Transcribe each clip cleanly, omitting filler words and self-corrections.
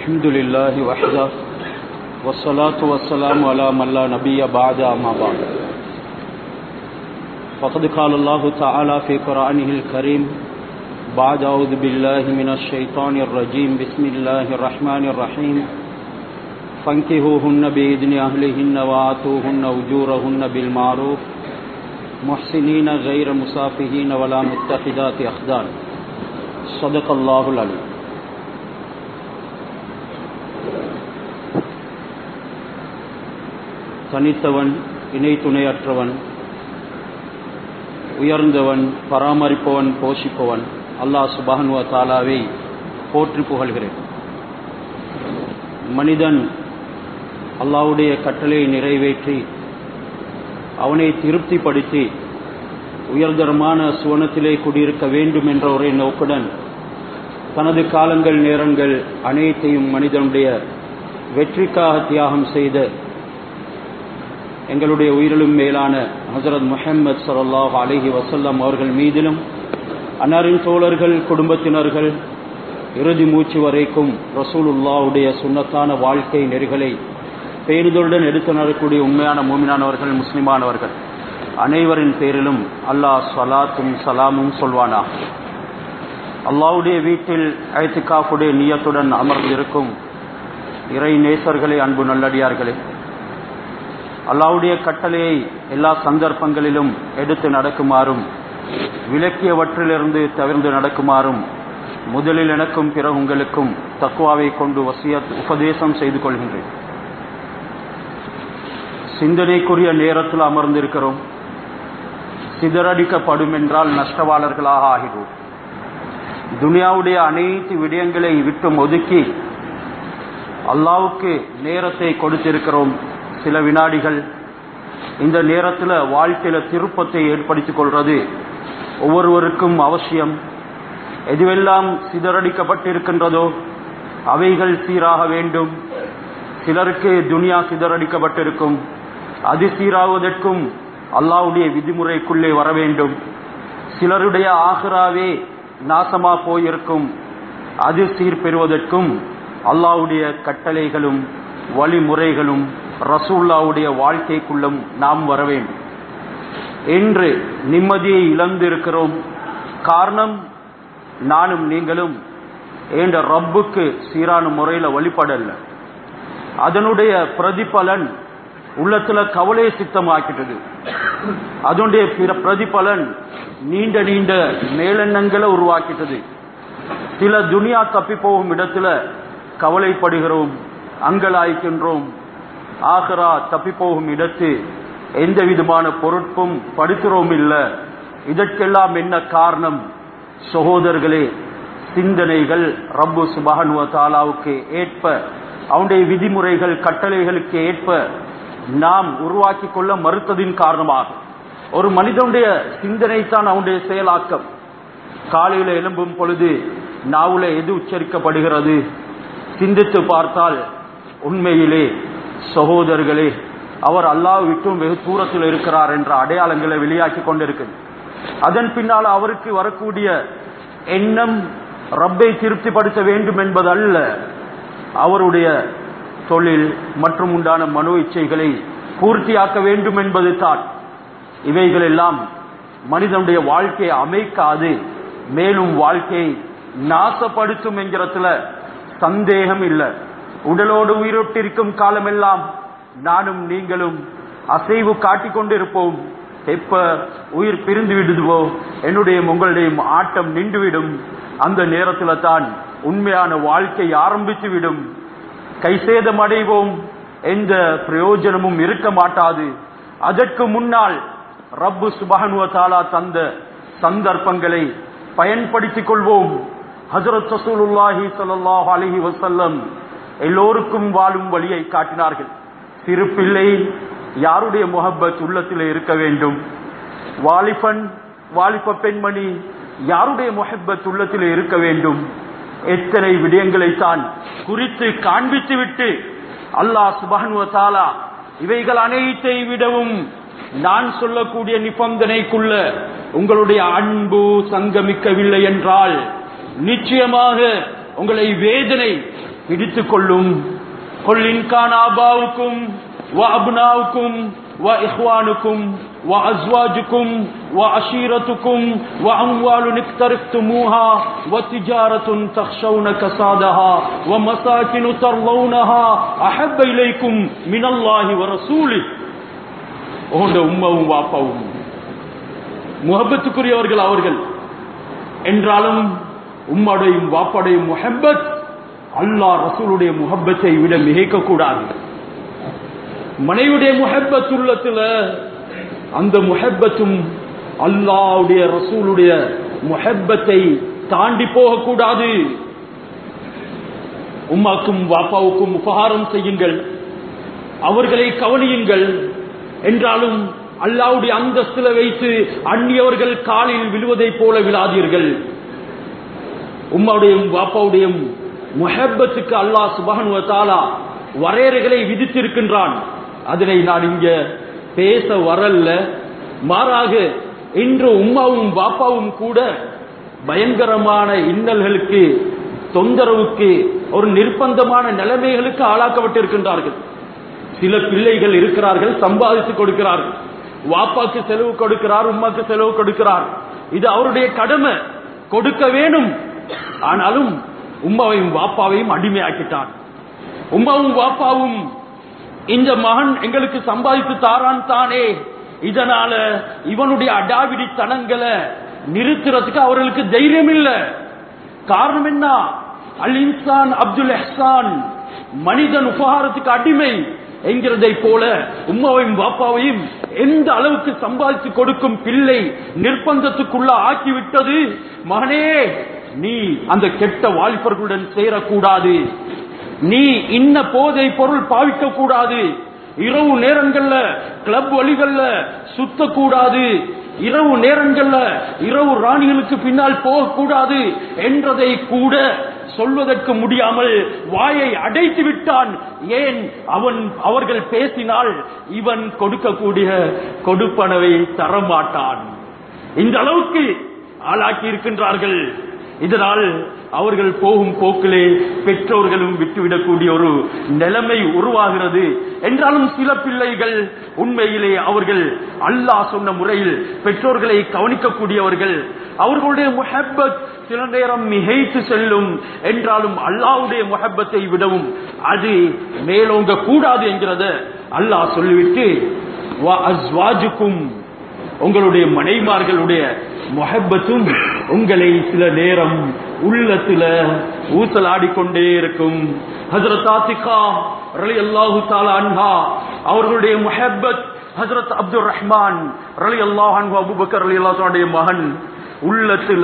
الحمد لله وحده والصلاة والسلام على من لا نبي بعد أما بعد فقد قال الله تعالى في قرآنه الكريم بعد أعوذ بالله من الشيطان الرجيم بسم الله الرحمن الرحيم فانكحوهن بإذن أهلهن وآتوهن أجورهن بالمعروف محسنين غير مسافحين ولا متخذات أخدان صدق الله العليم. தனித்தவன் இணை துணையற்றவன் உயர்ந்தவன் பராமரிப்பவன் போஷிப்பவன் அல்லாஹ் சுப்ஹானஹு வ தஆலாவை போற்றி புகழ்கிறேன். மனிதன் அல்லாஹ்வுடைய கட்டளையை நிறைவேற்றி அவனை திருப்திப்படுத்தி உயர்தரமான சுவனத்திலே குடியிருக்க வேண்டும் என்ற ஒரே நோக்குடன் தனது காலங்கள் நேரங்கள் அனைத்தையும் மனிதனுடைய வெற்றிக்காக தியாகம் செய்த எங்களுடைய உயிரிலும் மேலான ஹஜ்ரத் முஹம்மது ஸல்லல்லாஹு அலைஹி வஸல்லம் அவர்கள் மீதிலும் அன்னாரின் தோழர்கள் குடும்பத்தினர்கள் இறுதி மூச்சு வரைக்கும் ரசூலுல்லாஹ்வுடைய சுன்னத்தான வாழ்க்கை நெறிகளை பேணுதலுடன் எடுத்து நடக்கக்கூடிய உண்மையான மூமினானவர்கள் முஸ்லிமானவர்கள் அனைவரின் பேரிலும் அல்லாஹ் ஸலாத்தும் சலாமும் சொல்வானா. அல்லாஹ்வுடைய வீட்டில் இஅ்திகாஃபுடைய நியத்துடன் அமர்ந்திருக்கும் இறை நேசர்களே, அன்பு நல்லடியார்களே, அல்லாஹ்வுடைய கட்டளையை எல்லா சந்தர்ப்பங்களிலும் எடுத்து நடக்குமாறும் விலக்கியவற்றிலிருந்து தவிர்த்து நடக்குமாறும் முதலில் எனக்கும் பிறகு உங்களுக்கும் தக்வாவை கொண்டு வசியத் உபதேசம் செய்து கொள்கின்றேன். சிந்தனைக்குரிய நேரத்தில் அமர்ந்திருக்கிறோம். சிதறடிக்கப்படும் என்றால் நஷ்டவாளர்களாக ஆகிறோம். துனியாவுடைய அனைத்து விடயங்களை விட்டு ஒதுக்கி அல்லாஹ்வுக்கு நேரத்தை கொடுத்திருக்கிறோம். சில வினாடிகள் இந்த நேரத்தில் வாழ்க்கையில திருப்பத்தை ஏற்படுத்திக் கொள்வது ஒவ்வொருவருக்கும் அவசியம். எதுவெல்லாம் சிதறடிக்கப்பட்டிருக்கின்றதோ அவைகள் சீராக வேண்டும். சிலருக்கு துனியா சிதறடிக்கப்பட்டிருக்கும், அது சீராவதற்கும் அல்லாஹ்வுடைய விதிமுறைக்குள்ளே வர வேண்டும். சிலருடைய ஆகிராவே நாசமா போயிருக்கும், அது சீர்பெறுவதற்கும் அல்லாஹ்வுடைய கட்டளைகளும் வழிமுறைகளும் ரசூலுல்லாஹ்வுடைய வாழ்க்கைக்குள்ளும் நாம் வர வேண்டும். என்று நிம்மதியை இழந்திருக்கிறோம். காரணம், நானும் நீங்களும் என்ற ரப்புக்கு சீரான முறையில் வழிபடல. அதனுடைய பிரதிபலன் உள்ளத்துல கவலை சித்தமாக்கிட்டது. அதனுடைய பிரதிபலன் நீண்ட நீண்ட மேலெண்ணங்களை உருவாக்கிட்டது. சில துனியா தப்பி போகும் இடத்துல கவலைப்படுகிறோம், அங்கலாய்க்கின்றோம். ஆகிரா தப்பி போகும் இடத்து எந்த விதமான பொருட்பும் படுக்கிறோம் இல்ல. இதற்கெல்லாம் என்ன காரணம்? சகோதரர்களே, சிந்தனைகள் ரப்பு சுப்ஹானஹு வ தஆலாவுக்கு ஏற்ப, அவனுடைய விதிமுறைகள் கட்டளைகளுக்கு ஏற்ப நாம் உருவாக்கி கொள்ள மறுத்ததின் காரணமாக ஒரு மனிதனுடைய சிந்தனை தான் அவனுடைய செயலாக்கம். காலையில எழும்பும் பொழுது நாவுல எது உச்சரிக்கப்படுகிறது சிந்தித்து பார்த்தால் உண்மையிலே சகோதரர்களே, அவர் அல்லாஹ் விட்டும் வெகு தூரத்தில் இருக்கிறார் என்ற அடையாளங்களை வெளியாக்கி கொண்டிருக்கிறது. அதன் பின்னால் அவருக்கு வரக்கூடிய எண்ணம் ரப்பை திருப்திப்படுத்த வேண்டும் என்பது அல்ல, அவருடைய தொழில் மற்றும் உண்டான மனோ இச்சைகளை பூர்த்தியாக்க வேண்டும் என்பது தான். இவைகள் எல்லாம் மனிதனுடைய வாழ்க்கையை அமைக்காது, மேலும் வாழ்க்கையை நாசப்படுத்தும் என்கிறதுல சந்தேகம் இல்லை. உடலோடு உயிரோட்டிருக்கும் காலமெல்லாம் நானும் நீங்களும் அசைவு காட்டிக் கொண்டிருப்போம். எப்ப உயிர் பிரிந்து விடுவோ என்னுடைய உங்களுடைய ஆட்டம் நின்றுவிடும். அந்த நேரத்தில் தான் உண்மையான வாழ்க்கை ஆரம்பித்து விடும். கைசேதம் அடைவோம், எந்த பிரயோஜனமும் இருக்க மாட்டாது. அதற்கு முன்னால் ரப்பு சுப்ஹானஹு வ தஆலா தந்த சந்தர்ப்பங்களை பயன்படுத்திக் கொள்வோம். ஹஜ்ரத் ரசூலுல்லாஹி ஸல்லல்லாஹு அலைஹி வஸல்லம் எல்லோருக்கும் வாழும் வழியை காட்டினார்கள். சிறு பிள்ளை யாருடைய முஹப்பத் உள்ளத்திலே இருக்க வேண்டும்? வாலிபன் வாலிப பெண்மணி யாருடைய முஹப்பத் உள்ளத்திலே இருக்க வேண்டும்? எத்தனை விடயங்களை தான் குறித்து காண்பித்து விட்டு அல்லாஹ் சுப்ஹானஹு வ தஆலா இவைகள் அனைத்தை விடவும் நான் சொல்லக்கூடிய நிபந்தனைக்குள்ள உங்களுடைய அன்பு சங்கமிக்கவில்லை என்றால் நிச்சயமாக உங்களை வேதனை பிடித்துக் கொள்ளும். قل إن كان آباؤكم وأبناؤكم وإخوانكم وأزواجكم وعشيرتكم وأموال اقترفتموها وتجارة تخشون كسادها ومساكن ترضونها أحب إليكم من الله ورسوله. உங்களுடைய உம்மாவும் வாப்பாவும் முஹப்பத்துக்குரியவர்கள் அவர்கள் என்றாலும் உம்மாடையும் வாப்பாடையும் முஹப்பத் அல்லாஹ் ரசூலுடைய முஹப்பத்தை விட மிகைக்க கூடாது. மனைவியுடைய முஹப்பத் உள்ளத்துல அந்த முஹப்பத்தும் அல்லாஹ்வுடைய ரசூலுடைய முஹப்பத்தை தாண்டி போகக்கூடாது. உம்மாக்கும் வாப்பாவுக்கும் உபகாரம் செய்யுங்கள், அவர்களை கவனியுங்கள். என்றாலும் அல்லாஹ்வுடைய அந்தஸ்தில வைத்து அந்நியவர்கள் காலில் விழுவதை போல விழாதீர்கள். உம்மாவுடையும் வாப்பாவுடையும் முஹப்பத்துக்கு அல்லாஹ் சுப்ஹானஹு வ தஆலா வரையறைகளை விதித்திருக்கின்றான். அதனை நான் இங்க பேச வரல. மாறாக இன்று உம்மாவும் வாப்பாவும் கூட பயங்கரமான இன்னல்களுக்கு, தொந்தரவுக்கு, ஒரு நிர்பந்தமான நிலைமைகளுக்கு ஆளாக்கப்பட்டிருக்கின்றார்கள். சில பிள்ளைகள் இருக்கிறார்கள், சம்பாதித்து கொடுக்கிறார்கள். வாப்பாக்கு செலவு கொடுக்கிறார், உம்மாக்கு செலவு கொடுக்கிறார். இது அவருடைய கடமை, கொடுக்க வேணும். ஆனாலும் உம்மாவையும் வாப்பாவையும் அடிமையாக்கிட்டான். உம்மாவும் வாப்பாவும் இந்த மகன் எங்களுக்கு சம்பாதித்து தாரான் தானே, இதனால இவனுடைய அடாவிடி தனங்களை நிறுத்துறதுக்கு அவர்களுக்கு தைரியம் இல்ல. காரணம் என்ன? அல் இன்சான் அப்துல் இஹ்சான், மனிதன் உபகாரத்துக்கு அடிமை என்கிறதை போல உம்மாவையும் வாப்பாவையும் எந்த அளவுக்கு சம்பாதித்து கொடுக்கும் பிள்ளை நிர்பந்தத்துக்குள்ள ஆக்கிவிட்டது. மகனே, நீ அந்த கெட்ட வாலிபர்களுடன் சேரக்கூடாது, நீ இன்ன போதை பொருள் பாவிக்க கூடாது, இரவு நேரங்கள்ல கிளப் வழிகள்ல சுத்தக்கூடாது, இரவு நேரங்கள்ல இரவு ராணிகளுக்கு பின்னால் போகக்கூடாது என்றதை கூட சொல்வதற்கு முடியாமல் வாயை அடைத்து விட்டான். ஏன்? அவர்கள் பேசினால் இவன் கொடுக்கக்கூடிய கொடுப்பனவை தரமாட்டான். இந்த அளவுக்கு ஆளாக்கி இருக்கின்றார்கள். இதனால் அவர்கள் போகும் போக்கிலே பெற்றோர்களும் விட்டுவிடக்கூடிய ஒரு நிலைமை உருவாகிறது. என்றாலும் சில பிள்ளைகள் உண்மையிலே அவர்கள் அல்லாஹ் சொன்ன முறையில் பெற்றோர்களை கவனிக்கக்கூடியவர்கள். அவர்களுடைய முஹப்பத் சில நேரம் மிகைத்து செல்லும். என்றாலும் அல்லாஹ்வுடைய முஹப்பத்தை விடவும் அது மேலோங்க கூடாது என்கிறத அல்லாஹ் சொல்லிவிட்டு, வா அஸ்வாஜுக்கும், உங்களுடைய மனைமார்களுடைய முஹப்பத்தும் உங்களை சில நேரம் உள்ளத்துல ஊசலாடிக்கொண்டே இருக்கும். ஹஜ்ரத் ஆத்திகா ரலியல்லாஹு தஆலா அன்ஹா அவர்களுடைய முஹப்பத், ஹஜ்ரத் அப்துர் ரஹ்மான் ரலியல்லாஹு அன்ஹு அபூபக்கர் ரலியல்லாஹு தஆலாவுடைய மகன் உள்ளத்துல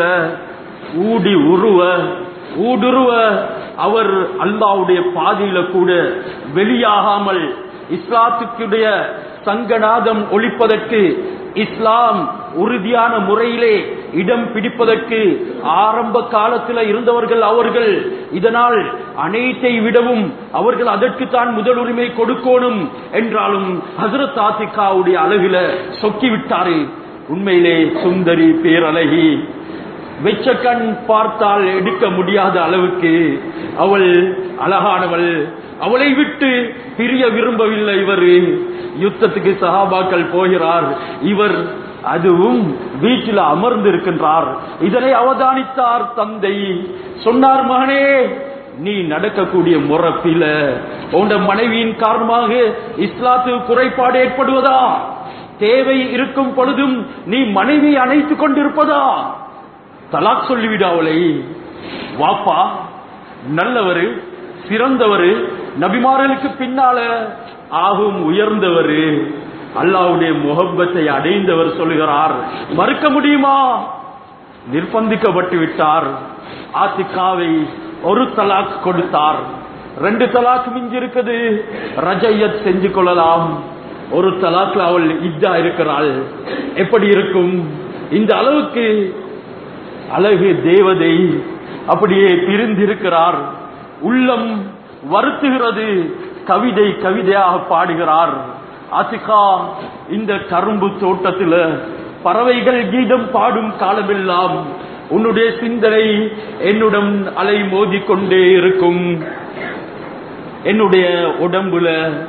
ஊடுருவ அவர் அல்லாஹ்வுடைய பாதையில கூட வெளியாகாமல் இஸ்லாத்துக்குடைய சங்கநாதம் ஒலிப்பதற்கு, இஸ்லாம் உறுதியான முறையிலே இடம் பிடிப்பதற்கு ஆரம்ப காலத்தில் இருந்தவர்கள் அவர்கள். இதனால் அனைத்தை விடவும் அவர்கள் அதற்குத்தான் முதல் உரிமை கொடுக்கணும். என்றாலும் ஹஜ்ரத் ஆத்திகாவுடைய அழகில சொக்கிவிட்டாரு. உண்மையிலே சுந்தரி, பேரழகி, வெச்ச கண் பார்த்தால் எடுக்க முடியாத அளவுக்கு அவள் அழகானவள். அவளை விட்டு பிரிய விரும்பவில்லை இவர். யுத்தத்துக்கு சஹாபாக்கள் போகிறார், இவர் அதுவும் வீட்டில் அமர்ந்து இருக்கின்றார். இதனை அவதானித்தார் தந்தை. சொன்னார், மகனே, நீ நடக்கக்கூடிய முறப்பில உன் மனைவியின் காரணமாக இஸ்லாத்து குறைபாடு ஏற்படுவதா? தேவை இருக்கும் பொழுதும் நீ மனைவியை அணைத்துக் கொண்டிருப்பதா? தலாக் சொல்லிவிட அவளை. வாப்பா நல்லவர், சிறந்தவர், நபிமார்களுக்கு பின்னால ஆகும் உயர்ந்தவர், அல்லாஹ்வுடைய முஹப்பத்தை அடைந்தவர் சொல்லுகிறார். மறுக்க முடியுமா? நிர்பந்திக்கப்பட்டு விட்டார். ஆத்திகாவை ஒரு தலாக் கொடுத்தார். 2 தலாக் மிஞ்சி இருக்குது. ரஜையத் செஞ்சு கொள்ளலாம். ஒரு தலாக்ல அவள் இத்தா இருக்கிறாள். எப்படி இருக்கும்? இந்த அளவுக்கு அழகு தேவதை அப்படியே பிரிந்திருக்கிறார். உள்ளம் வருத்துகிறது. கவிதை கவிதையாக பாடுகிறார். ஆத்திகா, இந்த கரும்பு தோட்டத்தில் பறவைகள் கீதம் பாடும் காலமெல்லாம் உன்னுடைய சிந்தனை என்னுடன் அலை மோதி கொண்டே இருக்கும். என்னுடைய உடம்புல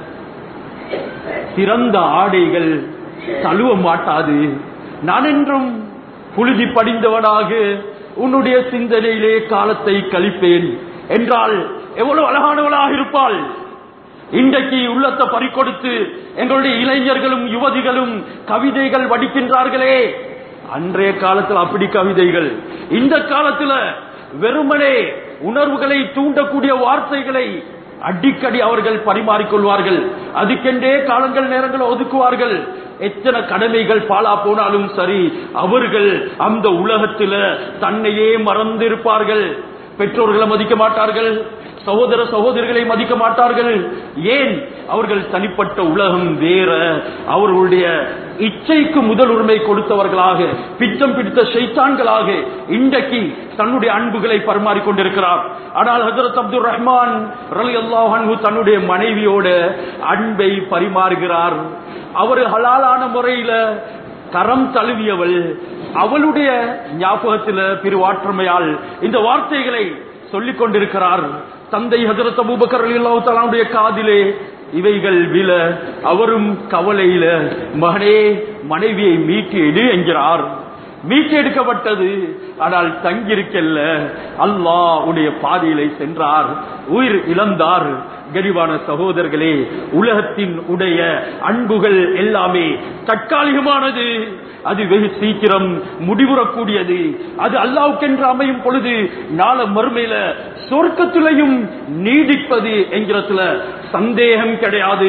சிறந்த ஆடைகள் தழுவ மாட்டாது, நான் என்றும் புழுதி படிந்தவனாக உன்னுடைய சிந்தனையிலே காலத்தை கழிப்பேன் என்றால் எவ்வளவு அழகானவளாக இருப்பாள். இன்றைக்கு உள்ளத்தை பறிக்கொடுத்து எங்களுடைய இளைஞர்களும் யுவதிகளும் கவிதைகள் வடிக்கின்றார்களே, அன்றைய காலத்தில் அப்படி கவிதைகள், இந்த காலத்தில் வெறுமனே உணர்வுகளை தூண்டக்கூடிய வார்த்தைகளை அடிக்கடி அவர்கள் பரிமாறிக்கொள்வார்கள். அதுக்கென்றே காலங்கள் நேரங்கள் ஒதுக்குவார்கள். எத்தனை கடமைகள் பாழா போனாலும் சரி, அவர்கள் அந்த உலகத்தில் தன்னையே மறந்திருப்பார்கள். பெற்றோர்களை மதிக்க மாட்டார்கள், சகோதர சகோதரிகளை மதிக்க மாட்டார்கள். ஏன்? அவர்கள் தனிப்பட்ட உலகம் வேற. அவர்களுடைய இச்சைக்கு முதல் உரிமை கொடுத்தவர்களாக, பிச்சம் பிடித்த ஷைத்தான்களாக இன்றைக்கு தன்னுடைய அன்புகளை பரிமாறிக்கொண்டிருக்கிறார். ஆனால் ஹஜ்ரத் அப்துல் ரஹ்மான் ரலியல்லாஹு அன்ஹு தன்னுடைய மனைவியோட அன்பை பரிமாறுகிறார். அவர் ஹலாலான முறையில கரம் தழுவியவள். அவளுடைய ஞாபகத்தில் பிரிவாற்றமையால் இந்த வார்த்தைகளை சொல்லிக் கொண்டிருக்கிறார். தந்தை ஹஜ்ரத் அபூபக்கர் ரலியல்லாஹு தஆலாவுடைய காதிலே இவைகள் விழ அவரும் கவலையில, மகனே மனைவியை மீட்டு எடு என்கிறார். மீட்டு எடுக்கப்பட்டது, ஆனால் தங்கியிருக்கல்ல, அல்லாஹ் உடைய பாதையிலே சென்றார், உயிர் இழந்தார். கனிவான சகோதரர்களே, உலகத்தின் உடைய அன்புகள் எல்லாமே தற்காலிகமானது. அது வெகு சீக்கிரம் முடிவுறக்கூடியது. அது அல்லாஹ்வுக்கென்று அமையும் பொழுது நாள மறுமையில சொர்க்கத்திலையும் நீடிப்பது என்கிறதுல சந்தேகம் கிடையாது.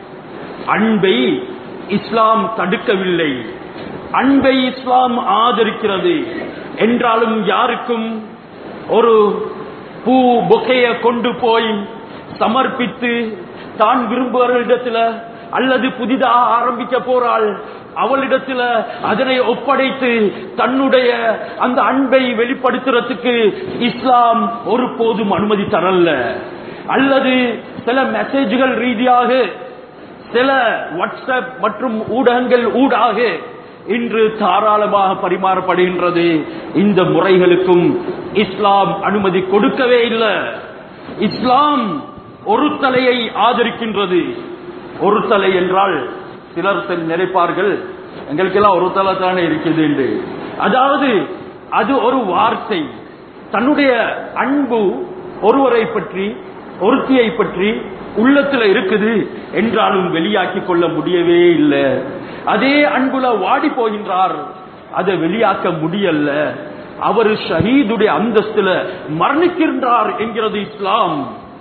அன்பை இஸ்லாம் தடுக்கவில்லை, அன்பை இஸ்லாம் ஆதரிக்கிறது. என்றாலும் யாருக்கும் ஒரு பூ பொக்கைய கொண்டு போய் சமர்ப்பித்து தான் விரும்புவர்களிடத்தில் அல்லது புதிதாக ஆரம்பிக்க போறாள் அவளிடத்தில் அதனை ஒப்படைத்து தன்னுடைய அந்த அன்பை வெளிப்படுத்துறதுக்கு இஸ்லாம் ஒரு போதும் அனுமதி தரல. அல்லது சில மெசேஜ்கள் ரீதியாக, சில வாட்ஸ்அப் மற்றும் ஊடகங்கள் ஊடாக இன்று தாராளமாக பரிமாறப்படுகின்றது. இந்த முறைகளுக்கும் இஸ்லாம் அனுமதி கொடுக்கவே இல்லை. இஸ்லாம் ஒரு தலையை ஆதரிக்கின்றது. ஒரு தலை என்றால் சிலர் நினைப்பார்கள் எங்களுக்கெல்லாம் ஒரு தலை தானே இருக்குது என்று. அதாவது அது ஒரு வார்த்தை. தன்னுடைய அன்பு ஒருவரை பற்றி, ஒருத்தியை பற்றி உள்ளத்துல இருக்குது என்றாலும் வெளியாக்கி கொள்ள முடியவே இல்லை. அதே அன்புல வாடி போகின்றார், அதை வெளியாக்க முடியல. அவர் ஷஹீதுடைய அந்தஸ்துல மரணிக்கின்றார் என்கிறது இஸ்லாம்.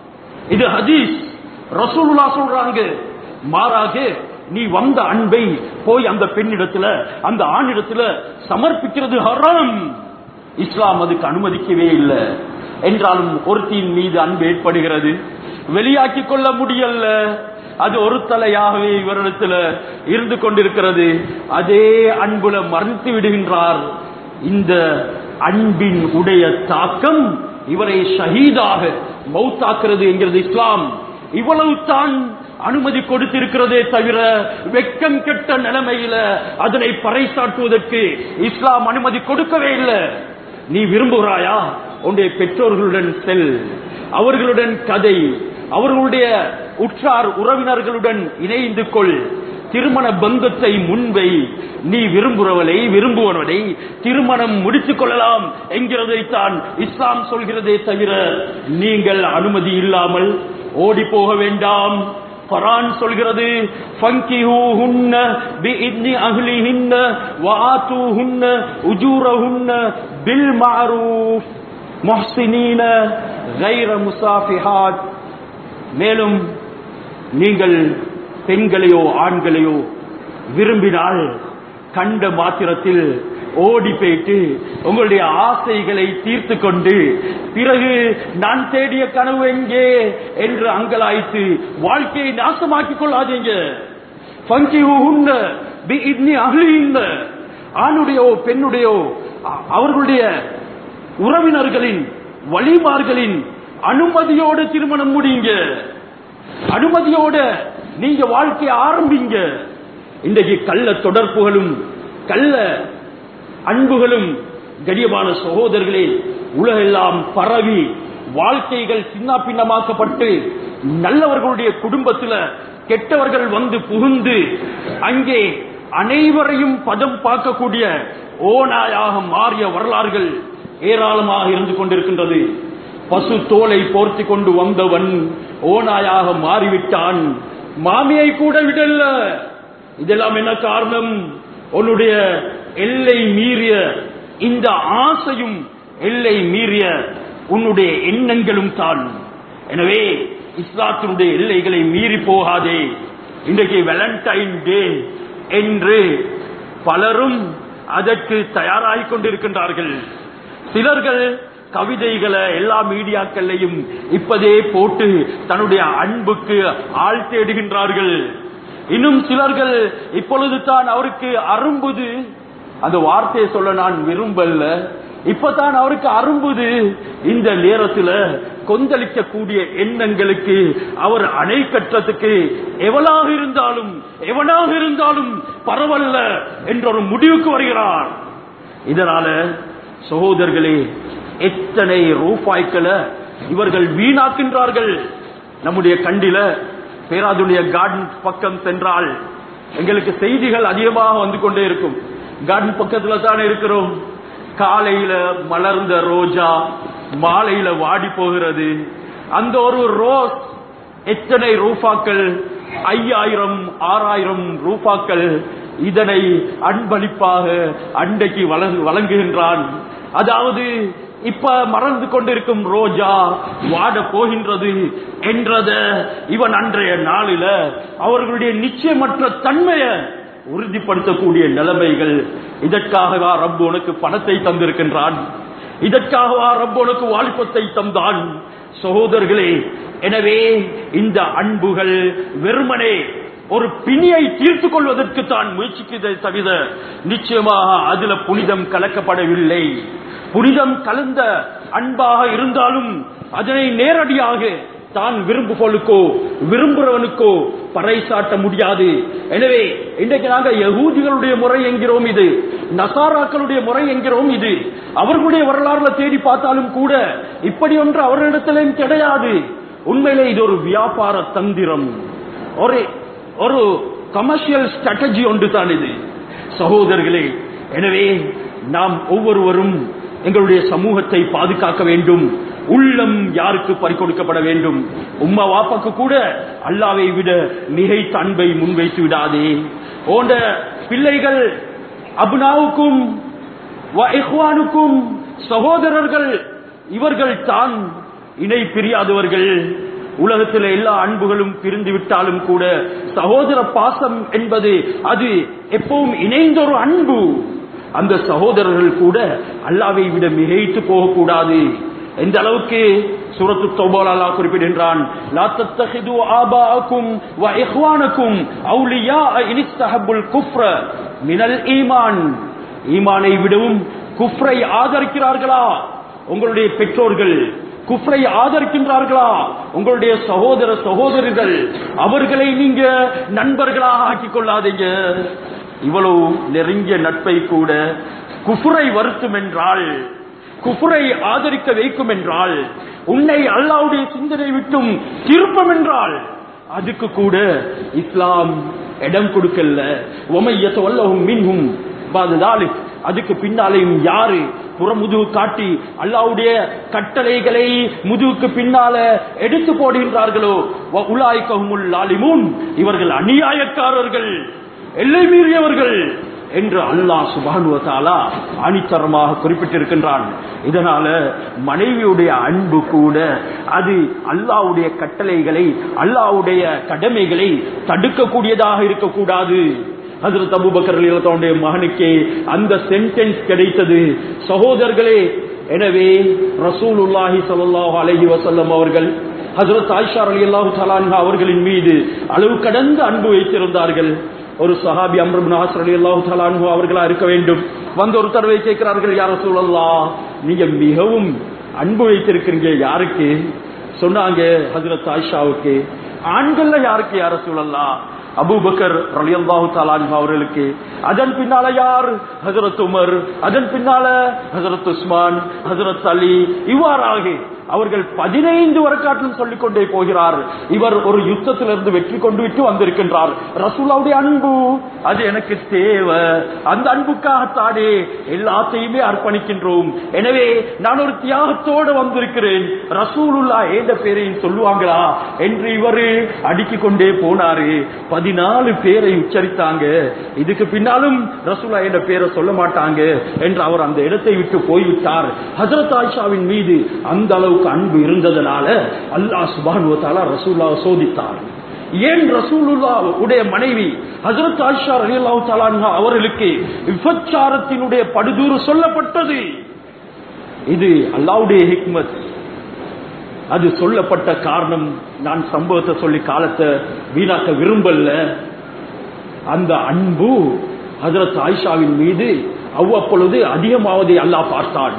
இது ஹதீஸ். ரசூலுல்லாஹ் சொல்றாங்க, மாறாக நீ வந்த அன்பை போய் அந்த பெண்ணிடத்துல அந்த ஆணிடத்துல சமர்ப்பிக்கிறது ஹராம். இஸ்லாம் அதுக்கு அனுமதிக்கவே இல்லை. என்றாலும் ஒருத்தியின் மீது அன்பு ஏற்படுகிறது, வெளியாக்கி கொள்ள முடியல. அது ஒரு தலையாகவே இவரிடத்துல இருந்து கொண்டிருக்கிறது. அதே அன்புல மறந்து விடுகின்றார். இந்த அன்பின் உடைய தாக்கம் இவரை ஷஹீதாக மௌத்தாக்குறது என்கிறது இஸ்லாம். இவ்வளவு தான் அனுமதி கொடுத்திருக்கிறதே தவிர வெட்கம் கெட்ட நிலைமையில அதனை பறைசாற்றுவதற்கு இஸ்லாம் அனுமதி கொடுக்கவே இல்லை. நீ விரும்புகிறாயா, உன்னுடைய பெற்றோர்களுடன் செல், அவர்களுடன் கதை, அவர்களுடைய உற்றார் உறவினர்களுடன் இணைந்து கொள், திருமண பந்தத்தை முன்வை. நீ விரும்புவனை திருமணம் முடித்துக் கொள்ளலாம் என்கிறதைத்தான் இஸ்லாம் சொல்கிறதே தவிர நீங்கள் அனுமதி இல்லாமல் ஓடி போக வேண்டாம். குர்ஆன் சொல்கிறது, ஃபங்கிஹூஹுன்ன பிஇذن அஹ்லிஹின்ன வஆதூஹுன்ன உஜூரஹுன்ன பில் மஅரூஃப் முஹ்ஸினீன கைர முஸாஃபிஹாத். மேலும் நீங்கள் பெண்களையோ ஆண்களையோ விரும்பினால் கண்ட மாத்திரத்தில் ஓடி போயிட்டு உங்களுடைய ஆசைகளை தீர்த்து கொண்டு பிறகு நான் தேடிய கனவு எங்கே என்று அங்கலாய்த்து வாழ்க்கையை நாசமாக்கிக் கொள்ளாதீங்க. ஆணுடையோ பெண்ணுடையோ அவர்களுடைய உறவினர்களின் வழிமார்களின் அனுமதியோடு திருமணம் முடியுங்க. அனுமதியோட நீங்க வாழ்க்கையை ஆரம்பிங்க. இன்றைக்கு கள்ள தொடர்புகளும் கள்ள அன்புகளும் கடியமான சகோதரர்களே உலகெல்லாம் பரவி வாழ்க்கைகள் சின்ன பின்னமாக்கப்பட்டு நல்லவர்களுடைய குடும்பத்தில் கெட்டவர்கள் வந்து புகுந்து அங்கே அனைவரையும் பதம் பார்க்கக்கூடிய ஓநாயாக மாறிய வரலாறுகள் ஏராளமாக இருந்து கொண்டிருக்கின்றது. பசு தோலை போர்த்தி கொண்டு வந்தவன் ஓநாயாக மாறிவிட்டான், மாமியை கூட விடல. இதெல்லாம் என்ன காரணம்? உன்னுடைய எல்லை மீறிய இந்த ஆசையும் எல்லை மீறிய உன்னுடைய எண்ணங்களும் தான். எனவே இஸ்லாத்தினுடைய எல்லைகளை மீறி போகாதே. இன்றைக்கு வேலண்டைன் டே என்று பலரும் அதற்கு தயாராகிக் கொண்டிருக்கின்றார்கள். சிலர்கள் கவிதைகளை எல்லா மீடியாக்களையும் இப்பதே போட்டு தன்னுடைய அன்புக்கு ஆள் தேடுகின்றார்கள். இன்னும் சிலர்கள் இப்பொழுது தான் அவருக்கு அரும்புது, அந்த வார்த்தையை சொல்ல நான் விரும்பல, இப்பதான் அவருக்கு அரும்புது. இந்த நேரத்தில் கொந்தளிக்கக்கூடிய எண்ணங்களுக்கு அவர் அணை கட்டத்துக்கு எவனாக இருந்தாலும் பரவல்ல என்ற ஒரு முடிவுக்கு வருகிறார். இதனால சகோதரர்களே, எத்தனை ரூபாய்களை இவர்கள் வீணாக்கின்றார்கள். நம்முடைய கண்டில பேராதுடைய கார்டன் பக்கம் சென்றால் எங்களுக்கு செய்திகள் அதிகமாக வந்து கொண்டே இருக்கும். கார்டன் பக்கத்துல தான் இருக்கிறோம். காலையில மலர்ந்த ரோஜா மாலையில வாடி போகிறது. அந்த ஒரு ரோஸ் எத்தனை ரூபாக்கள், 5000 6000 ரூபாக்கள். இதனை அன்பளிப்பாக அண்டைக்கு வழங்குகின்றான். அதாவது இப்ப மறந்து கொண்டிருக்கும் ரோஜா வாட போகின்றது என்றத இவன் அன்றைய நாளில அவர்களுடைய நிச்சயமற்ற தன்மையை உறுதிப்படுத்தக்கூடிய நிலைமைகள். இதற்காகவா ரப்பு உனக்கு பணத்தை தந்திருக்கின்றான்? இதற்காகவா ரப்பு உனக்கு வாலிபத்தை தந்தான்? சகோதரர்களே, எனவே இந்த அன்புகள் வெறுமனே ஒரு பிணியை தீர்த்துக் கொள்வதற்கு தான் முயற்சிக்கிறதை தவிர நிச்சயமாக அதுல புனிதம் கலக்கப்படவில்லை. புனிதம் கலந்த அன்பாக இருந்தாலும் அதனை நேரடியாக தான் விரும்புறவனுக்கோ பறைசாட்ட முடியாது. எனவே இன்றைக்கு நாங்கள் யகூதிகளுடைய முறை என்கிறோம், இது நசாராக்களுடைய முறை என்கிறோம். இது அவர்களுடைய வரலாறுல தேடி பார்த்தாலும் கூட இப்படி ஒன்று அவர்களிடத்திலும் கிடையாது. உண்மையிலே இது ஒரு வியாபார தந்திரம், ஒரு கமர்ஷியல் ஸ்ட்ராட்டஜி ஒன்று தான் இது சகோதரர்களே. எனவே நாம் ஒவ்வொருவரும் எங்களுடைய சமூகத்தை பாதுகாக்க வேண்டும். உள்ளம் யாருக்கு பறிகொடுக்கப்பட வேண்டும்? உம்மா வாப்பாக்கு கூட அல்லாவை விட மிகைத்த அன்பை முன்வைத்து விடாதே. போன்ற பிள்ளைகள் அப்னாவுக்கும் இஹ்வானுக்கும் சகோதரர்கள், இவர்கள் தான் இணை பிரியாதவர்கள். உலகத்தில் எல்லா அன்புகளும் பிரிந்து விட்டாலும் கூட சகோதர பாசம் என்பது அது எப்பவும் இணைந்த ஒரு அன்பு. அந்த சகோதரர்கள் கூட அல்லாவை விட மிகைத்து போகக்கூடாது. எந்த அளவுக்கு சூரத்து தௌபால அல்லாஹ் குறிப்பிடுகின்றான், லா தத்தஹிது ஆபாஅக்கும் வ இஹ்வானக்கும் அவுலியா இன் இஸ்தஹபுல் குஃப்ர மினல் ஈமான். ஈமானை விடவும் குஃப்ரை ஆதரிக்கிறார்களா உங்களுடைய பெற்றோர்கள்? குஃப்ரை ஆதரிக்கின்றார்களா உங்களுடைய சகோதர சகோதரிகள்? அவர்களை நீங்க நண்பர்களாக ஆக்கிக் கொள்ளாதீங்க. இவ்வளவு நெருங்கிய நட்பை கூட குஃப்ரை வருத்தும் என்றால், குஃப்ரை ஆதரிக்க வைக்கும் என்றால், உன்னை அல்லாஹ்வுடைய சிந்தனை விட்டும் திருப்பம் என்றால் அதுக்கு கூட இஸ்லாம் இடம் கொடுக்கல. வமையத்தவல்லஹும் மின்ஹும் பாததாலிக், அதுக்கு பின்னாலேயும் யாரு புறமுதுகு காட்டி அல்லாஹ்வுடைய கட்டளைகளை முதுகுக்கு பின்னால எடுத்து போடுகின்றார்களோ உலாயிகஹுமுல் லாலிமூன், இவர்கள் அநியாயக்காரர்கள், எல்லை மீறியவர்கள் என்று அல்லாஹ் சுப்ஹானஹு வ தஆலா அனித்தரமாக குறிப்பிட்டிருக்கின்றான். இதனால மனைவியுடைய அன்பு கூட அது அல்லாஹ்வுடைய கட்டளைகளை அல்லாஹ்வுடைய கடமைகளை தடுக்கக்கூடியதாக இருக்கக்கூடாது. ஹஜ்ரத் அபூபக்கர் ரலியல்லாஹு அன்ஹுடைய மகனுக்கே அந்த சென்டென்ஸ் கிடைத்தது சகோதரர்களே. எனவே ரசூலுல்லாஹி ஸல்லல்லாஹு அலைஹி வஸல்லம் அவர்கள் ஹஜ்ரத் ஆயிஷா ரலியல்லாஹு தஆலா அன்ஹா அவர்களின் மீது அளவு கடந்த அன்பு வைத்திருந்தார்கள். ஒரு சஹாபி அம்ர் இப்னு ஆஸ் ரலியல்லாஹு தஆலா அன்ஹு அவர்களா இருக்க வேண்டும். வந்து ஒரு தடவை கேட்கிறார்கள், யா ரசூலல்லாஹ், நீங்க மிகவும் அன்பு வைத்திருக்கிறீங்க, யாருக்கு? சொன்னாங்க, ஹஜ்ரத் ஆயிஷாவுக்கு. ஆண்கள்ல யாருக்கு யா ரசூலல்லாஹ்? அபூபக்கர் ரலியல்லாஹு தஆலா அன்ஹு அவர்களுக்கு, அதன் பின்னால யார்? ஹஜ்ரத் உமர், அதன் பின்னால ஹஜ்ரத் உஸ்மான், ஹஜ்ரத் அலி, இவ்வாறாக அவர்கள் 15 வரக்காட்டிலும் சொல்லிக் கொண்டே போகிறார். இவர் ஒரு யுத்தத்திலிருந்து வெற்றி கொண்டு விட்டு வந்திருக்கின்றார். ரசூலுல்லாஹ்வுடைய அன்பு அது எனக்கு தேவை, அந்த அன்புக்காகத்தானே எல்லாத்தையுமே அர்ப்பணிக்கின்றோம். எனவே நான் ஒரு தியாகத்தோடு வந்திருக்கிறேன், ரசூலுல்லாஹ் என்ற பேரையும் சொல்லுவாங்களா என்று இவர் அடுக்கிக் கொண்டே போனாரு. 14 பேரை உச்சரித்தாங்க. இதுக்கு பின்னாலும் ரசூலுல்லாஹ் என்ற பேரை சொல்ல மாட்டாங்க என்று அவர் அந்த இடத்தை விட்டு போய்விட்டார். ஹஜ்ரத் ஆயிஷாவின் மீது அந்த அளவுக்கு அன்பு இருந்ததனால அல்லாஹ் சுப்ஹானஹு வ தஆலா ரசூலுல்லாஹ் சோதித்தார். ஏன் ரசூலுல்லாஹ் உடைய மனைவி ஹஜ்ரத் ஆயிஷா ரலியல்லாஹு தஆலா அன்ஹா அவர்களுக்கு விபச்சாரத்தினுடைய படுதூறு சொல்லப்பட்டது? இது அல்லாஹ்வுடைய ஹிக்மத். அது சொல்லப்பட்ட காரணம், நான் சம்பவத்தை சொல்லி காலத்தை வீணாக்க விரும்பல. அந்த அன்பு ஹஜ்ரத் ஆயிஷாவின் மீது அவ்வப்பொழுது அதிகமாவதை அல்லாஹ் பார்த்தான்.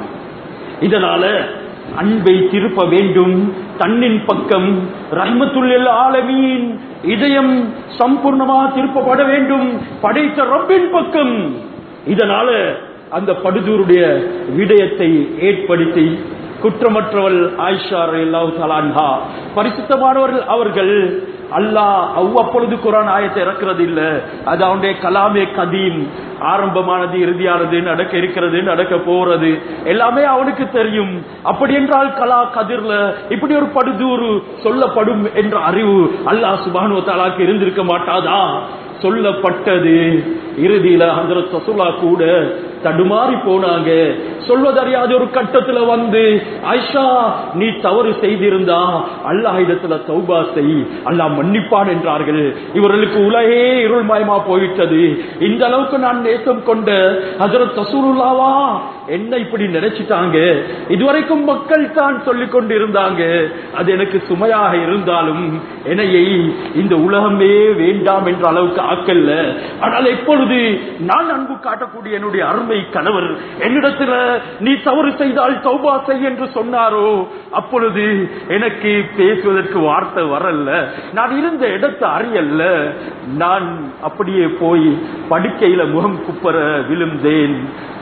இதனால அன்பை திருப்ப வேண்டும் தன்னின் பக்கம். ரஹ்மத்துல் ஆலமீன் இதயம் சம்பூர்ணமாக திருப்பப்பட வேண்டும் படைத்த ரப்பின் பக்கம். இதனால அந்த படுதூருடைய விடயத்தை ஏற்படுத்தி குற்றமற்றவள் ஆயிஷா ரலியல்லாஹு தஆலா அன்ஹா, பரிசுத்தமானவர்கள் அவர்கள். அல்லாஹ் அவ்வப்பொழுது குர்ஆன் ஆயத்தை இறக்கிறது இல்ல, அது அவனுடைய கலாமே கதீம், ஆரம்பமானது இறுதியானது, நடக்க இருக்கிறது நடக்க போறது எல்லாமே அவனுக்கு தெரியும். அப்படி என்றால் கலா கதிர்ல இப்படி ஒரு படுதூறு சொல்லப்படும் என்ற அறிவு அல்லாஹ் சுப்ஹானஹு வ தஆலாக்கு இருந்திருக்க மாட்டாதா? சொல்லப்பட்டது. இறுதியில ஹஜ்ரத் ரசூலுல்லாஹ் கூட தடுமாறி போனாங்க. சொல்வதறியாத ஒரு கட்டத்துல வந்து, ஆயிஷா நீ தவறு செய்திருந்தா அல்லாஹ் இடத்துல தௌபா செய், அல்லாஹ் மன்னிப்பான் என்றார்கள். இவர்களுக்கு உலகே இருள்மயமா போயிட்டது. இந்த அளவுக்கு நான் நேசம் கொண்ட ஹஜ்ரத் ரசூலுல்லாஹ்வா என்ன இப்படி நினைச்சிட்டாங்க? இதுவரைக்கும் மக்கள் தான் சொல்லிக் கொண்டு இருந்தாங்க. அது எனக்கு சுமையாக இருந்தாலும் என்னையை இந்த உலகமே வேண்டாம் என்ற அளவுக்கு ஆக்கல்ல. ஆனால் எப்பொழுது நான் அன்பு காட்டக்கூடிய என்னுடைய அருமை கணவர் என்னிடத்துல நீ தவறு செய்தால் தௌபா செய் என்று சொன்னாரோ, அப்பொழுது எனக்கு பேசுவதற்கு வார்த்தை வரல. நான் இருந்த இடத்தை அறியல்ல. நான் அப்படியே போய் படுக்கையில முகம் குப்பர விழுந்தேன்.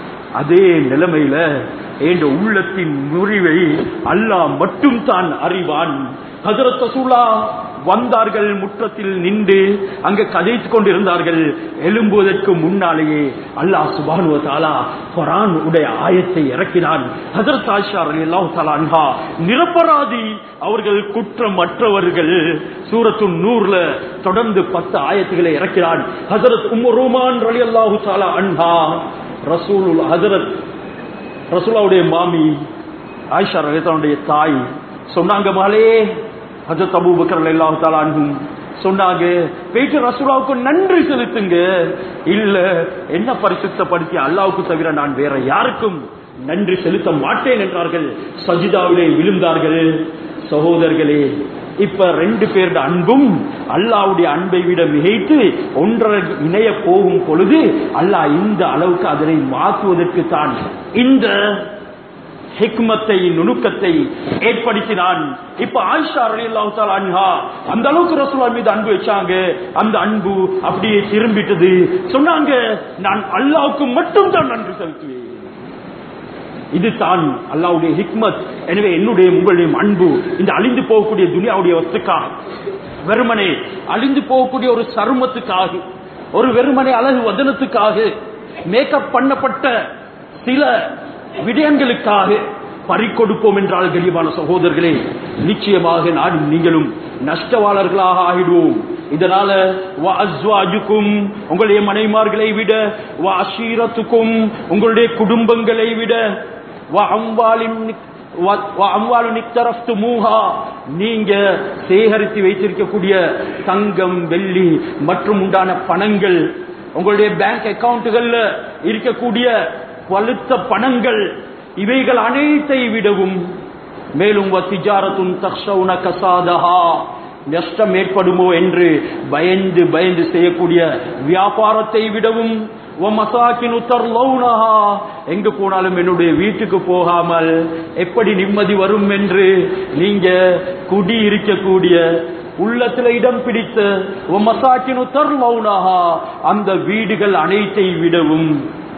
அதே நிலைமையில என்ற உள்ளத்தின் முறிவை அல்லாஹ் மட்டும் தான் அறிவான். ஹஜ்ரத் ரசூலுல்லாஹ் வந்தார்கள், முற்றத்தில் நின்று அங்க கதைத்துக் கொண்டிருந்தார்கள். எழும்புவதற்கு முன்னாலேயே அல்லாஹ் சுப்ஹானஹு வ தஆலா குர்ஆன் உடைய ஆயத்தை இறக்கினான். ஹஜ்ரத் ஆயிஷா ரலியல்லாஹு தஆலா அன்ஹா நிரபராதி, அவர்கள் குற்றமற்றவர்கள். சூரத்துன் நூர்ல தொடர்ந்து 10 ஆயத்துகளை இறக்கினான். ஹஜ்ரத் உம்மு ரூமான் ரலியல்லாஹு தஆலா அன்ஹா ரசூலுல்லாஹ்வுடைய மாமி ஆயிஷா ரலியல்லாஹு தாய் சொன்னாங்க, மகளே ஹஜ்ரத் அபூபக்கர் ரலியல்லாஹு தஆலா அன்ஹு சொன்னாங்க, போயிட்டு ரசூலுல்லாஹ்வுக்கு நன்றி செலுத்துங்க. இல்ல, என்ன பரிசுத்தப்படுத்தி அல்லாஹ்வுக்கு தவிர நான் வேற யாருக்கும் நன்றி செலுத்த மாட்டேன் என்றார்கள். சஜிதாவிலே விழுந்தார்கள். சகோதரர்களே, இப்ப 2 பேருடைய அன்பும் அல்லாஹ்வுடைய அன்பை விட மிகைத்து ஒன்றரை இணைய போகும் பொழுது அல்லாஹ் இந்த அளவுக்கு அதனை மாற்றுவதற்கு தான் இந்த ஹிக்மத்தை நுணுக்கத்தை ஏற்படுத்தினான். இப்ப ஆயிஷா ரலியல்லாஹு தஆலா அன்ஹா அந்த அளவுக்கு ரசூலுல்லாஹ் மீது அன்பு வச்சாங்க. அந்த அன்பு அப்படியே திரும்பிட்டது. சொன்னாங்க, நான் அல்லாஹ்வுக்கு மட்டும் தான் நன்றி செலுத்துவேன். இதுதான் அல்லாஹ்வுடைய ஹிக்மத். எனவே என்னுடைய உங்களுடைய அன்பு இந்த அழிந்து போகக்கூடிய துனியாவுடைய வஸ்துக்காக, வெறுமனே அழிந்து போகக்கூடிய ஒரு சருமத்துக்காக, ஒரு வெறுமனே அழகு வதனத்துக்காக, மேக்கப் பண்ணப்பட்ட சில விடயங்களுக்காக பறிக்கொடுப்போம் என்றால் கனிவான சகோதரர்களே, நிச்சயமாக நானும் நீங்களும் நஷ்டவாளர்களாக ஆகிடுவோம். இதனால வஅஸ்வாஜுக்கும், உங்களுடைய மனைவிமார்களை விட, வஅஷீரத்துக்கும், உங்களுடைய குடும்பங்களை விட, நீங்க சேகரித்து வைத்திருக்கக்கூடிய தங்கம் வெள்ளி மற்றும் உண்டான பணங்கள், உங்களுடைய பேங்க் அக்கவுண்டுகள்ல இருக்கக்கூடிய வலுத்த பணங்கள், இவைகள் அனைத்தை விடவும், மேலும் வத்திஜாரத்துன் தக்ஷவுன கசாதஹா, நஷ்டம் ஏற்படுமோ என்று பயந்து பயந்து செய்யக்கூடிய வியாபாரத்தை விடவும், எங்கு போனாலும் என்னுடைய வீட்டுக்கு போகாமல் எப்படி நிம்மதி வரும் என்று நீங்க குடி இருக்கக்கூடிய உள்ளத்தில் இடம் பிடித்த மசாக்கினு தர்லௌனஹா அந்த வீடுகள் அனைத்தை விடவும்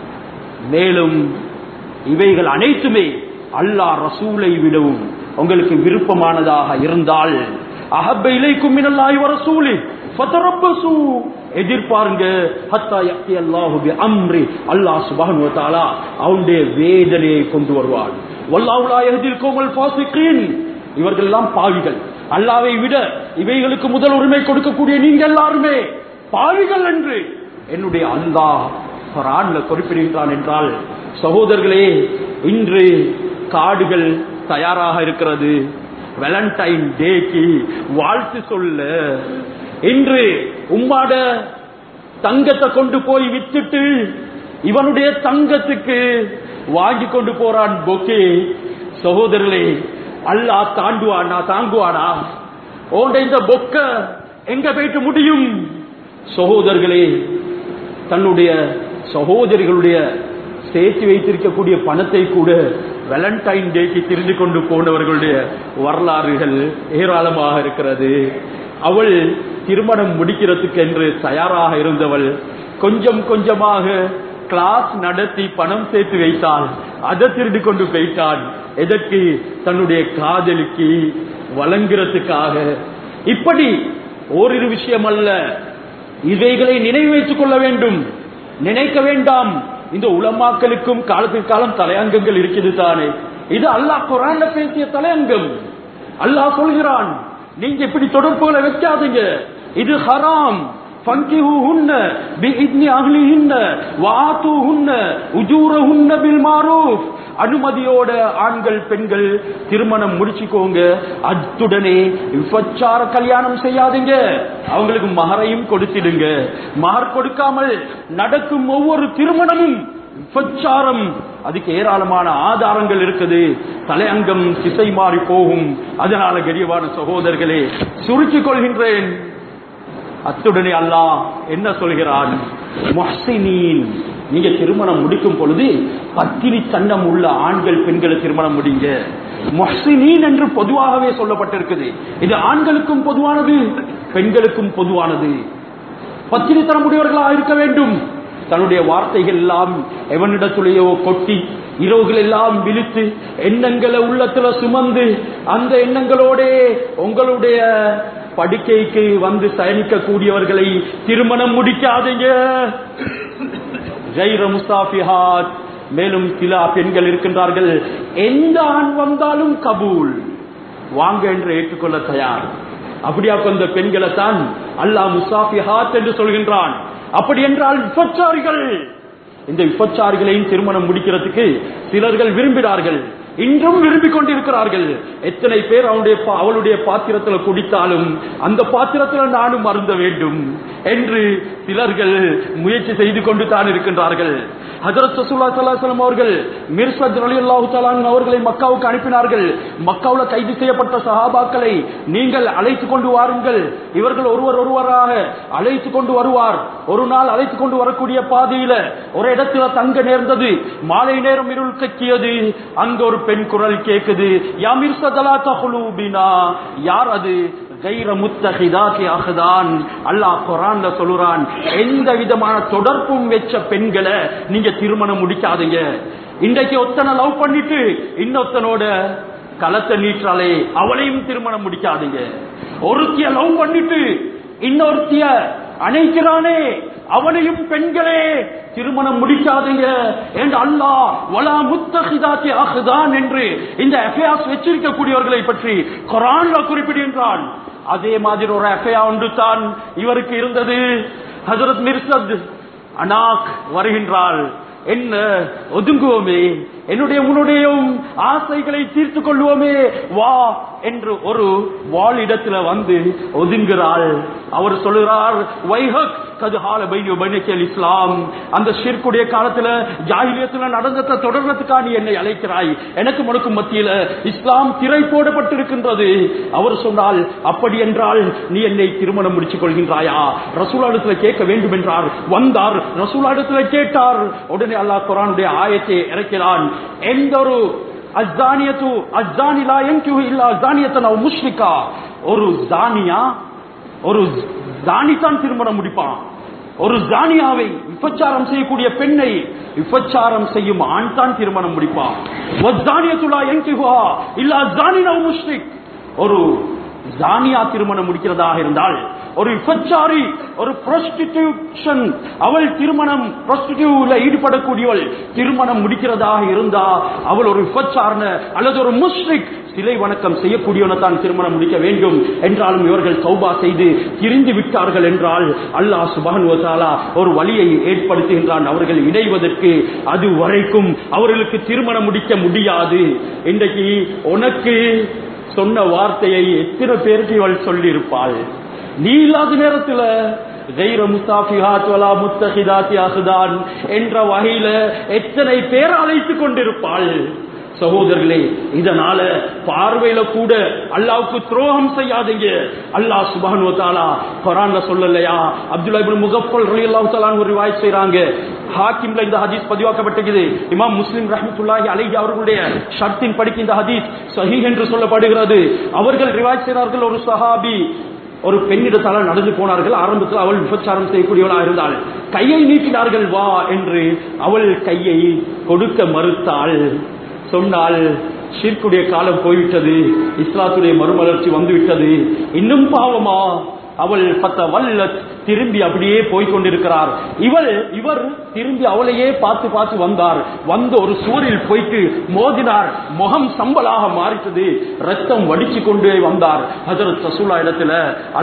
மேலும் இவைகள் அனைத்துமே அல்லாஹ் ரசூலை விடவும் உங்களுக்கு விருப்பமானதாக இருந்தால் அஹப்ப இலைக்கும் மினல்லாஹி வ ரசூலி ஃபதரப்பசு எதிர்பாருங்க ஹத்தா யத்தி அல்லாஹு பி அம்ரி அல்லாஹ் சுப்ஹானஹு வ தஆலா அவனுடைய வேதனையை கொண்டு வருவான் வல்லாஹு லா யஹ்தில் கௌமல் ஃபாஸிகீன் இவர்கள் எல்லாம் பாவிகள் அல்லாஹ்வை விட இவைகளுக்கு முதல் உரிமை கொடுக்கக்கூடிய நீங்க எல்லாருமே பாவிகள் என்று என்னுடைய அல்லாஹ் குர்ஆன்ல குறிப்பிடுகிறான் என்றால் சகோதரர்களே இன்று காடுகள் தயாராக இருக்கிறது வேலண்டைன் டேக்கு வாழ்த்து சொல்ல இன்று உம்மாட தங்கத்தை கொண்டு போய் வித்துட்டு இவனுடைய தங்கத்துக்கு வாங்கி கொண்டு போறான் பொக்கே சகோதரர்களே அல்லாஹ் தாங்குவானா ஓண்ட இந்த பொக்க எங்க போயிட்டு முடியும் சகோதரர்களே தன்னுடைய சகோதரிகளுடைய சேர்த்து வைத்திருக்கக்கூடிய பணத்தை கூட வேலண்டைன் டேக்கு திரிந்து கொண்டு போனவர்களுடைய வரலாறுகள் ஏராளமாக இருக்கிறது அவள் திருமணம் முடிக்கிறதுக்கு என்று தயாராக இருந்தவள் கொஞ்சம் கொஞ்சமாக கிளாஸ் நடத்தி பணம் சேர்த்து வைத்தாள் அதை திருடி கொண்டு போயிட்டான் எதற்கு தன்னுடைய காதலிக்கு வழங்குறதுக்காக இப்படி ஓரிரு விஷயம் அல்ல இவைகளை நினைவு வைத்துக் கொள்ள வேண்டும் நினைக்க வேண்டாம் இந்த உலமாக்களுக்கும் காலத்துக்கு காலம் தலையங்கங்கள் இருக்குது தானே இது அல்லாஹ் குர்ஆன்ல பேசிய தலையங்கம் அல்லாஹ் சொல்கிறான் நீங்க இப்படி தொடர்புகளை வைக்காதீங்க இது ஹராம் ஃபன்கிஹுஹுன்ன பிஇذن அஹ்லிஹின்ன வஆத்துஹுன்ன உஜூரஹுன்ன பில் மாரூஃப் அனுமதியோட ஆண்கள் பெண்கள் திருமணம் முடிச்சுக்கோங்க அத்துடனே விபச்சார கல்யாணம் செய்யாதீங்க அவங்களுக்கு மஹரையும் கொடுத்திடுங்க மஹர் கொடுக்காமல் நடக்கும் ஒவ்வொரு திருமணமும் விபச்சாரம் அதுக்கு ஏராளமான ஆதாரங்கள் இருக்குது தலையங்கம் திசை மாறி போகும் அதனால கரியவான சகோதரர்களே சுருக்கிக் கொள்கின்றேன் அத்துடனே அல்லாஹ் என்ன சொல்கிறான் முஹ்சினீன் நீங்க திருமணம் முடிக்கும் பொழுது பத்தினி தன்னம் உள்ள ஆண்கள் பெண்களை திருமணம் முடிங்க முஹ்சினீன் என்று பொதுவாகவே சொல்லப்பட்டிருக்குது இது ஆண்களுக்கும் பொதுவானது பெண்களுக்கும் பொதுவானது பத்தினி தரம் உடையவர்களாக இருக்க வேண்டும் தன்னுடைய வார்த்தைகள் எல்லாம் எவனிடத்திலேயோ கொட்டி இரவுகள் எல்லாம் விழித்து எண்ணங்களை உள்ளத்துல சுமந்து அந்த எண்ணங்களோட உங்களுடைய படுக்கைக்கு வந்து சயனிக்க கூடியவர்களை திருமணம் முடிக்காதீங்க ஜைர முஸ்தாஃபிஹாத் மேலும் சில பெண்கள் இருக்கின்றார்கள் எந்த ஆண் வந்தாலும் கபூல் வாங்க என்று ஏற்றுக்கொள்ள தயார் அப்படியா அந்த பெண்களை தான் அல்லாஹ் முஸ்தாஃபிஹாத் என்று சொல்கின்றான் அப்படி என்றால் விபச்சாரிகள் இந்த விபச்சாரிகளையும் திருமணம் முடிக்கிறதுக்கு சிலர்கள் விரும்பினார்கள் இன்றும் விரும்பிக் கொண்டிருக்கிறார்கள் எத்தனை பேர் அவளுடைய பாத்திரத்தில் குடித்தாலும் அந்த பாத்திரத்தில் நானும் அருந்த வேண்டும் என்று சிலர்கள் முயற்சி செய்து கொண்டு தான் இருக்கின்றார்கள் ஹஜ்ரத் ரசூலுல்லாஹி ஸல்லல்லாஹு அலைஹி வஸல்லம் அவர்கள் மிர்சத் ரலியல்லாஹு தஆலா அவர்களை மக்காவுக்கு அனுப்பினார்கள் மக்காவுல கைது செய்யப்பட்ட சஹாபாக்களை நீங்கள் அழைத்துக் கொண்டு வாருங்கள் இவர்கள் ஒருவராக அழைத்துக் கொண்டு வருவார் ஒரு நாள் அழைத்துக் கொண்டு வரக்கூடிய பாதையில ஒரு இடத்துல தங்க நேர்ந்தது மாலை நேரம் இருள் கக்கியது அங்க ஒரு பெண் குரல் கேக்குது யா மிர்சத் லா தஹ்லு பினா யார் அது கைர முத்தஹிதாத்தி அஹ்தான் அல்லாஹ் குர்ஆன்ல சொல்றான் எந்த விதமான தொடர்பும் வெச்ச பெண்களை நீங்க திருமணம் முடிக்காதீங்க இன்றைக்கு ஒத்தனை லவ் பண்ணிட்டு இன்னொத்தனோட களத்தை நீற்றாலே அவளையும் திருமணம் முடிக்காதீங்க ஒருத்திய லவ் பண்ணிட்டு இன்னொருத்திய அணைக்கிறானே அவனையும் பெண்களே திருமணம் முடிக்காதீங்க என்று அல்லாஹ் வலா முத்தஹிதாத்தி அஹ்தான் என்று இந்த அஃபேர்ஸ் வச்சிருக்க கூடியவர்களை பற்றி குர்ஆன்ல குறிப்பிடுகின்றான் அதே மாதிரி ஒரு அஃபேர் ஒன்று தான் இவருக்கு இருந்தது ஹஜ்ரத் மிர்சத் அனாக் வருகின்றாள் என்ன ஒதுங்குவோமே என்னுடைய உன்னுடைய ஆசைகளை தீர்த்து கொள்வோமே வா என்று ஒரு வாளிடத்துல வந்து ஒதுங்குகிறாள் அவர் சொல்லுகிறார் வைஹக் கதுஹால பைனி பைனக்கல் இஸ்லாம் அந்த ஷிர்க்குடைய காலத்துல ஜாஹிலியத்துல நடந்தத தொடர்றதுக்காக நீ என்னை அழைக்கிறாய் எனக்கு உனக்கு மத்தியில இஸ்லாம் திரை போடப்பட்டிருக்கின்றது அவர் சொன்னால் அப்படி என்றால் நீ என்னை திருமணம் முடிச்சுக் கொள்கின்றாயா ரசூலுல்லாஹிடத்துல கேட்க வேண்டும் என்றார் வந்தார் ரசூலுல்லாஹிடத்துல கேட்டார் உடனே அல்லாஹ் குர்ஆனுடைய ஆயத்தை இறக்கிறான் எந்த ஒரு அஸ்ஸானியத்து அஸ்ஸானி லா யன்கிஹு இல்லா அஸ்ஸானியத்தன் அவ் முஷ்ரிகா ஒரு ஜானிதான் திருமணம் முடிப்பான். ஒரு ஜானியாவை விபச்சாரம் செய்யக்கூடிய பெண்ணை விபச்சாரம் செய்யும் ஆண் தான் திருமணம் முடிப்பான். ஒரு ஜானியா திருமணம் முடிக்கிறதாக இருந்தால், ஒரு விபச்சாரி, ஒரு prostitution, அவள் திருமணம் prostituteல ஈடுபடக்கூடியவள் திருமணம் முடிக்கிறதாக இருந்தா அவள் ஒரு விபச்சாரன அல்லது ஒரு முஷ்ரிக், சிலை வணக்கம் செய்யக்கூடியவனை தான் திருமணம் முடிக்க வேண்டும். என்றாலும் இவர்கள் தௌபா செய்து திரிந்து விட்டார்கள் என்றால் அல்லாஹ் சுப்ஹானஹு வ தஆலா ஒரு வழியை ஏற்படுத்துகின்றான் அவர்கள் இணைவதற்கு. அது வரைக்கும் அவர்களுக்கு திருமணம் முடிக்க முடியாது. இன்றைக்கு உனக்கு சொன்ன வார்த்தையை எத்தனை பேருக்கு இவள் சொல்லி இருப்பாள்? நீ இல்லாத நேரத்தில் என்ற வகையில எத்தனை பேர் அழைத்துக் கொண்டிருப்பாள்? சகோதரர்களே, இதனால பார்வையில கூட அல்லாஹ்வுக்கு துரோகம் செய்யாதீங்க. அல்லாஹ் சுப்ஹானஹு வ தஆலா குர்ஆன்ல சொல்லலையா? அப்துல்லாஹ் இப்னு முகஃபல் ரலியல்லாஹு தஆலா ஒரு ரிவாயத் செய்றாங்க. ஹாக்கிம்ல இந்த ஹதீஸ் பதிவாக்கப்பட்டிருக்கிறது. இமாம் முஸ்லிம் ரஹ்மத்துல்லாஹி அலைஹி அவர்களுடைய ஷர்த்தின் படிக்கு இந்த ஹதீஸ் சஹீஹ் என்று சொல்லப்படுகிறது. அவர்கள் ரிவாயத் செய்கிறார்கள், ஒரு சஹாபி ஒரு பெண்ணிடத்தால் நடந்து போனார்கள். ஆரம்பத்தில் அவள் விபச்சாரம் செய்யக்கூடியவளாக இருந்தாள். கையை நீட்டினார்கள், வா என்று. அவள் கையை கொடுக்க மறுத்தாள். சொன்னால் ஷிர்க்குடைய காலம் போய்விட்டது, இஸ்லாத்துடைய மறுமலர்ச்சி வந்துவிட்டது, இன்னும் பாவமா? அவள் திரும்பி அப்படியே போய்கொண்டிருக்கிறார். இவர் திரும்பி அவளையே பார்த்து பார்த்து வந்தார். வந்து ஒரு சூரில் போயிட்டு மோதினார். முகம் சம்பலாக மாறிட்டது, ரத்தம் வடிச்சு கொண்டே வந்தார். ஹஜரத் ரசூலுல்லாஹ் இடத்துல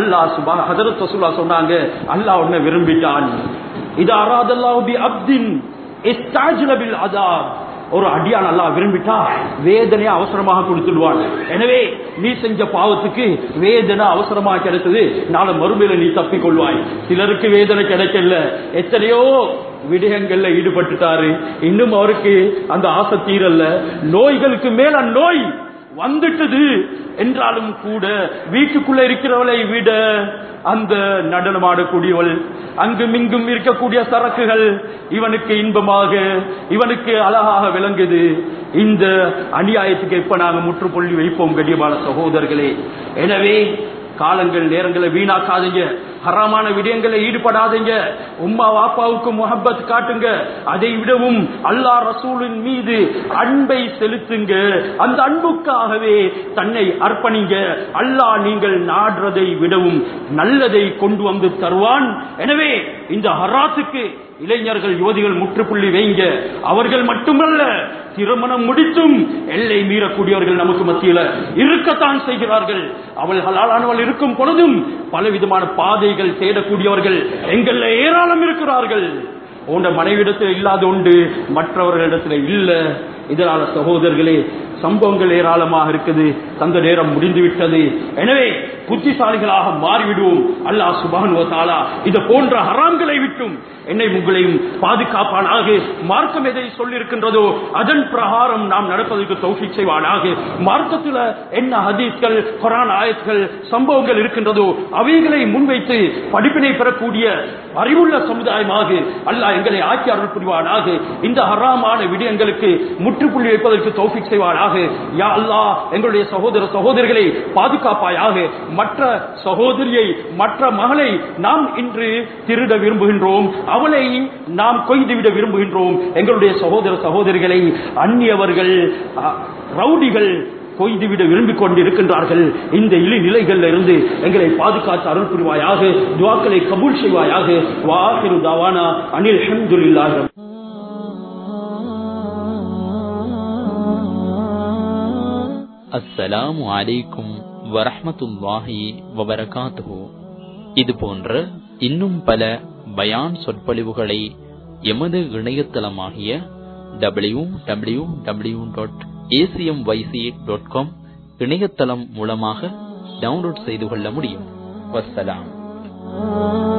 ஹஜரத் ரசூலுல்லாஹ் சொன்னாங்க, அல்லாஹ் உன்னை விரும்பிட்டான். இதா அராதல்லாஹு பி அப்தின் இஸ்தாஜல பில் அஸாப், ஒரு அடியான் அல்லாஹ் விரும்பிட்டா வேதனையை அவசரமாக கொடுத்துடுவான். எனவே நீ செஞ்ச பாவத்துக்கு வேதனை அவசரமாக கிடைத்தது, நாளை மறுமையில நீ தப்பிக் கொள்வாய். சிலருக்கு வேதனை கிடைக்கல, எத்தனையோ விடயங்கள்ல ஈடுபட்டுட்டாரு, இன்னும் அவருக்கு அந்த ஆசை தீரல்ல. நோய்களுக்கு மேல நோய் வந்துட்டது என்றாலும் கூட வீட்டுக்குள்ள இருக்கிறவளை விட அந்த நடனமாடக்கூடியவள், அங்கும் இங்கும் இருக்கக்கூடிய சரக்குகள் இவனுக்கு இன்பமாக, இவனுக்கு அழகாக விளங்குது. இந்த அநியாயத்துக்கு எப்ப நாங்க முற்றுப்புள்ளி வைப்போம் கண்ணியமான சகோதரர்களே? எனவே காலங்கள் நேரங்களை வீணாக்காதீங்க, ஹராமான விடயங்களை ஈடுபடாதீங்க, உம்மா வாப்பாவுக்கு முஹப்பத் காட்டுங்க. அதை விடவும் அல்லாஹ் ரசூலின் மீது அன்பை செலுத்துங்க. அந்த அன்புக்காகவே தன்னை அர்ப்பணிங்க. அல்லாஹ் நீங்கள் நாடுறதை விடவும் நல்லதை கொண்டு வந்து தருவான். எனவே இந்த ஹராத்துக்கு இளைஞர்கள் யுவதிகள் முற்றுப்புள்ளி வைங்க. அவர்கள் மட்டுமல்ல, திருமணம் முடித்தும் எல்லை மீறக்கூடியவர்கள் நமக்கு மத்தியில் இருக்கத்தான் செய்கிறார்கள். அவள் ஹலாலானவள் இருக்கும் பொழுதும் பலவிதமான பாதைகள் தேடக்கூடியவர்கள் எங்கள் ஏராளம் இருக்கிறார்கள். உண்ட மனைவிடத்தில் இல்லாத உண்டு, மற்றவர்களிடத்தில் இல்ல. இதனால சகோதரர்களே, சம்பவங்கள் ஏராளமாக இருக்குது. தந்த நேரம் முடிந்து விட்டது. எனவே புத்திசாலிகளாக மாறிவிடுவோம். அல்லாஹ் சுப்ஹானஹு வ தஆலா இது போன்ற ஹராம்களை விட்டும் என்னை உங்களையும் பாதுகாப்பானாக. மார்க்கம் எதை சொல்லியிருக்கின்றதோ அதன் பிரகாரம் நாம் நடப்பதற்கு தௌஃபீக் செய்வானாக. மார்க்கத்தில் என்ன ஹதீஸ்கள், குர்ஆன் ஆயத்துகள், சம்பவங்கள் இருக்கின்றதோ அவைகளை முன்வைத்து படிப்பினை பெறக்கூடிய அறிவுள்ள சமுதாயமாக அல்லாஹ் எங்களை ஆக்கி அருள் புரிவானாக. இந்த ஹராமான விடயங்களுக்கு முற்றுப்புள்ளி வைப்பதற்கு தௌஃபீக் செய்வானாக. யா அல்லாஹ், எங்களுடைய சகோதர சகோதரிகளை பாதுகாப்பாயாக. மற்ற சகோதரியை, மற்ற மகளை நாம் இன்று திருட விரும்புகின்றோம், அவளை நாம் கொய்துவிட விரும்புகின்றோம். எங்களுடைய சகோதர சகோதரிகளை அந்நியவர்கள், ரவுடிகள் கொய்துவிட விரும்பிக் கொண்டிருக்கின்றார்கள். இந்த இழி நிலைகளில் இருந்து எங்களை பாதுகாத்து அருள் புரிவாயாக. துஆக்களை கபூல் செய்வாயாக. வாஹிரு தவானா அனில் ஹம்துலில்லாஹி. அஸ்ஸலாமு அலைக்கும் வரஹ்மத்துல்லாஹி வபரகாத்துஹு. இது போன்ற இன்னும் பல பயான் சொற்பொழிவுகளை எமது இணையதளமாகிய www.acmyc.com இணையதளம் மூலமாக டவுன்லோட் செய்து கொள்ள முடியும். வஸ்ஸலாம்.